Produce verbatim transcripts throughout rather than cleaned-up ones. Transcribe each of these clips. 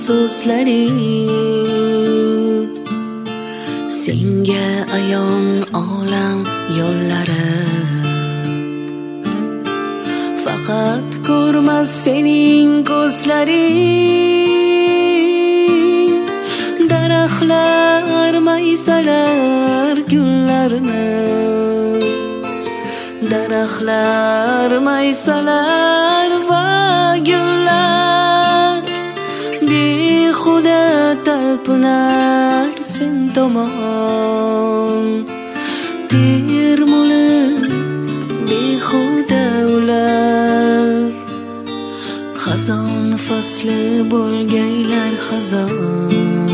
so'zlaring. Senga ayon olam yo'llari, faqat ko'rmas sening ko'zlaring. Daraxtlar maysalar gullarni, daraxtlar maysalar va gullar behuda talpinar sen tomon. Termulib behuda ular, xazon fasli bo'lgaylar xazon.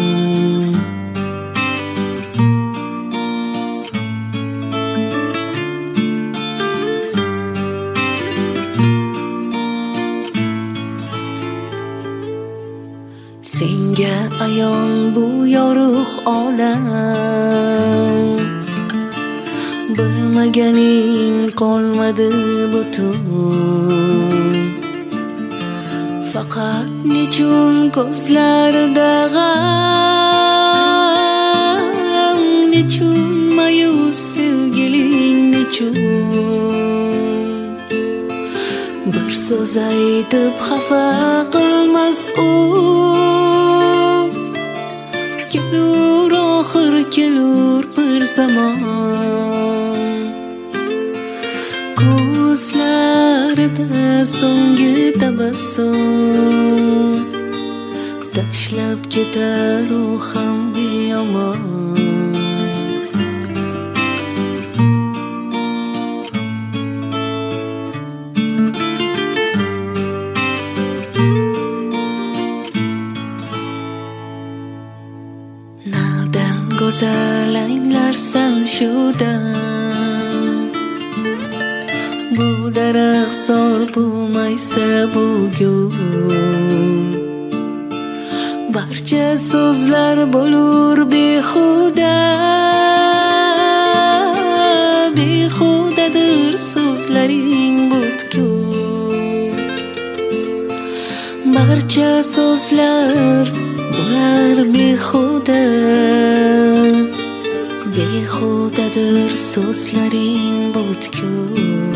Senga ayon bu yorug' olam, bilmaganing qolmadi butun. Faqat nechun ko'zlarida g'am, nechun mayus sevgiling nechun. Bir so'z aytib xafa qilmas u, kelur oxir kelur bir zamon. Ko'zlarida so'nggi tabassum, tashlab ketar u ham beyomon. Nadan go'zal anglarsan shu dam, bu daraxt zor bu maysa bu gul. Barcha so'zlar bo'lur behuda, behudadir so'zlaring butkul. Barcha so'zlar bo'lar behuda, behudadir so'zlaring butkul.